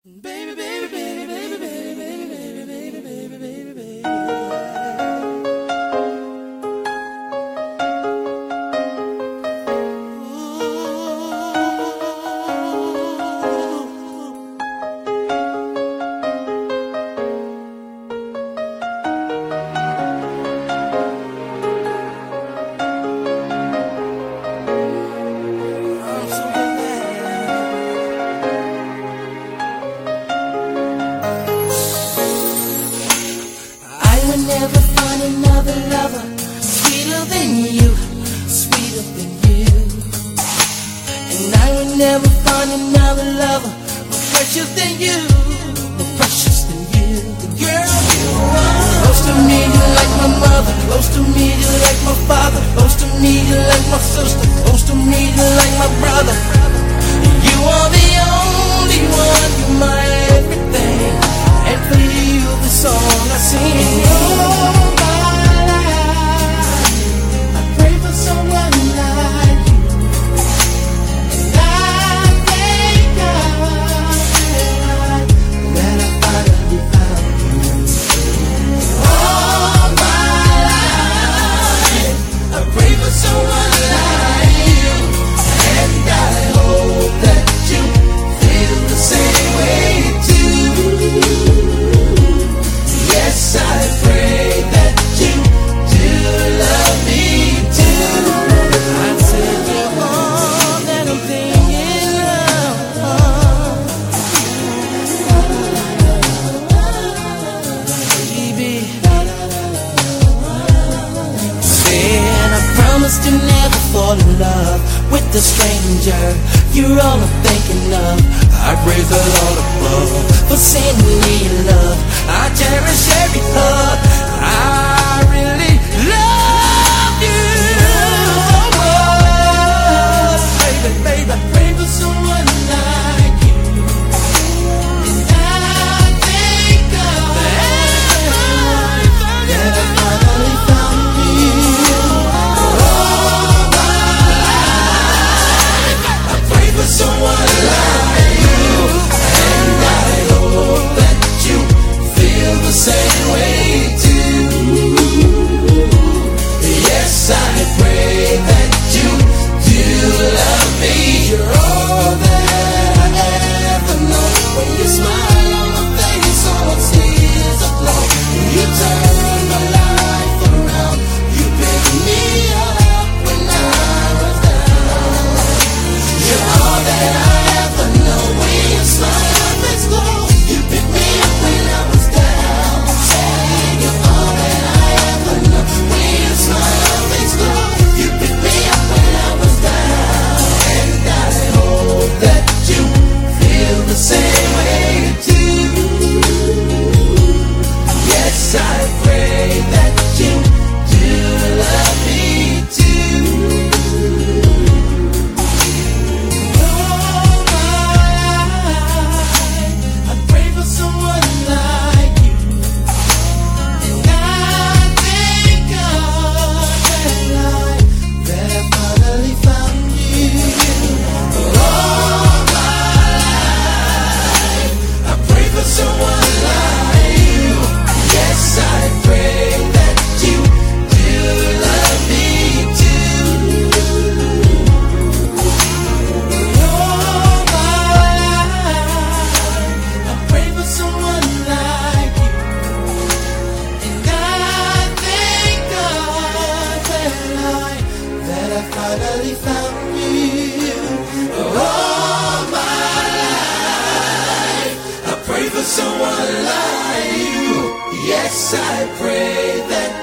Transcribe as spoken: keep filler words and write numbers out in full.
Baby, baby, baby, baby, baby, baby, baby, baby, baby, baby, baby. Never find another lover sweeter than you, sweeter than you. And I will never find another lover more precious than you, more precious than you. Girl, you are close to me, you're like my mother. Close to me, you're like my father. Close to me, you're like my sister. Close to me, you're like my brother. You are the only one, you're my everything. And for you, the song I sing. To never fall in love with a stranger. You're all I'm thinking of. I praise the Lord above for sending me your love. I cherish every hug. I really love you. Oh, baby, baby, I pray for someone like you. And I thank God that I finally found you. Someone like you, and I hope that you feel the same way too. Yes, I pray that you do love me. You're all that I ever know. When you smile on my face, all I see is a glow. You turn my life around. You pick me up when I was down. You're all that I ever know. When you smile, my face glow. You pick me up when I was down. Say you're all that I ever know. When you smile, my face glow. You pick me up when I was down. And I hope that you feel the same way too. Yes, I pray that you do love me too. Finally found you. All my life I pray for someone like you. Yes, I pray that